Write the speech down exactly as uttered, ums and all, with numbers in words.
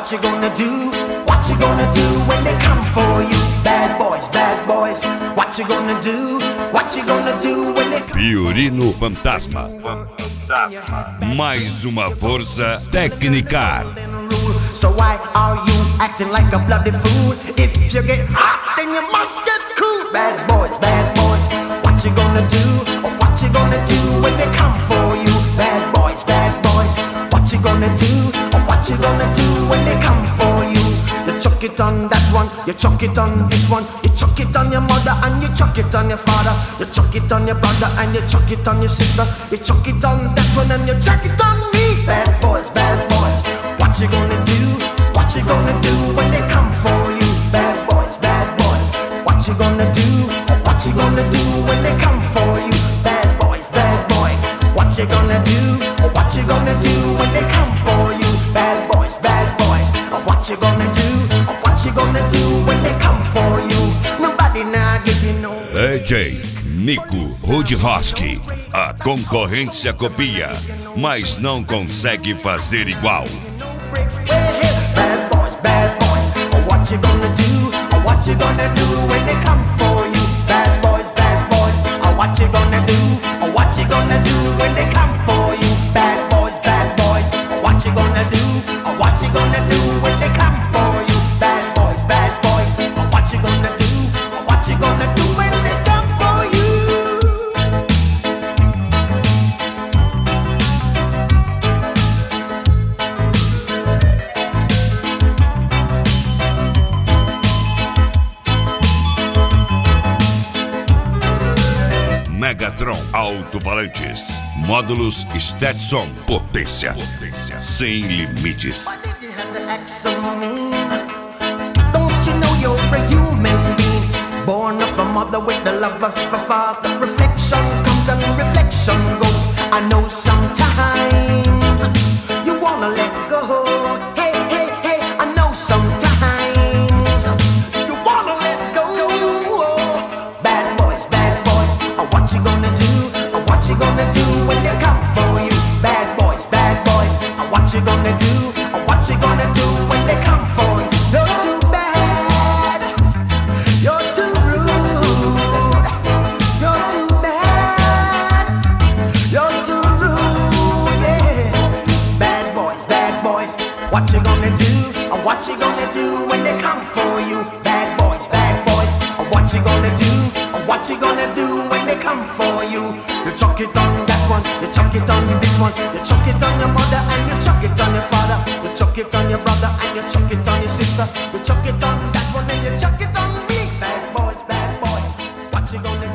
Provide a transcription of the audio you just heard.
what you gonna do? What you gonna do when they come for you? Bad boys, bad boys, what you gonna do? What you gonna do when they come? Fiorino Fantasma. Mais uma força técnica. So why are you acting like a bloody fool? If you get hot, then you must get cool. Bad boys, bad boys, what you gonna do? Or what you gonna do when they come for you? Bad boys, bad boys, what you gonna do? Or what you gonna do when they come for you? You chuck it on that one, you chuck it on this one, you chuck it on your mother and you chuck it on your father, you chuck it on your brother and you chuck it on your sister, you chuck it on that one and you chuck it on me. Bad boys, bad boys, what you gonna do? What you gonna do when they come for you? Bad boys, bad boys, what you gonna do? What you gonna do when they come for you? Bad boys, bad boys, what you gonna do? What you gonna do when they come for you? Bad boys, bad boys, what you gonna do? What you gonna do when they come for you? Nobody now give you no. D J Nico Rudroski. A concorrência copia, mas não consegue fazer igual. Bad boys, bad boys, what you gonna do? What you gonna do when they come for you? Bad boys, bad boys, what you gonna do? What you gonna do when they come for you? Bad boys, bad boys, what you gonna do? What you gonna do when they come for you? Bad boys, bad boys, what you gonna do? What you gonna do when they come for you? Megatron Alto-Falantes. Módulos Stetson. Potência. Potência sem limites. Why did you have to act so mean? Don't you know you're a human being? Born of a mother with the love of a father. Reflection comes and reflection goes. I know sometimes you wanna let go. Hey, hey, hey, I know sometimes you wanna let go. Bad boys, bad boys, what you gonna do? What you gonna do when they come for you? Bad boys, bad boys, what you gonna do? What you gonna do when they come for you? You're too bad, you're too rude, you're too bad, you're too rude, yeah. Bad boys, bad boys, what you gonna do? What you gonna do when they come for you? Bad boys, bad boys, what you gonna do? What you gonna do when they come for you? You chuck it on that one, you chuck it on this one, you chuck it on your mother and you chuck it on your father, you chuck it on your brother and you chuck it on your sister, you chuck it on that one and you chuck it on me. Bad boys, bad boys, what you gonna